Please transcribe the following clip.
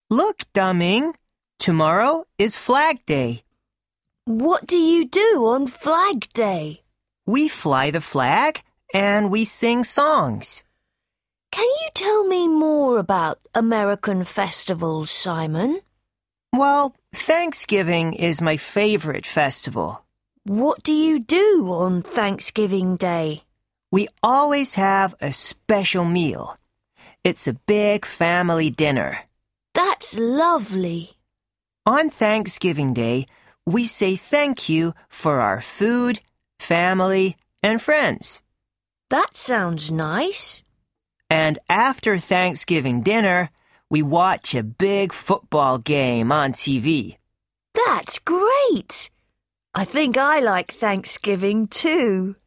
Look, Daming, tomorrow is Flag Day. What do you do on Flag Day? We fly the flag and we sing songs. Can you tell me more about American festivals, Simon? Well, Thanksgiving is my favorite festival. What do you do on Thanksgiving Day? We always have a special meal. It's a big family dinner. That's lovely. On Thanksgiving Day, we say thank you for our food, family, and friends. That sounds nice. And after Thanksgiving dinner, we watch a big football game on TV. That's great. I think I like Thanksgiving too.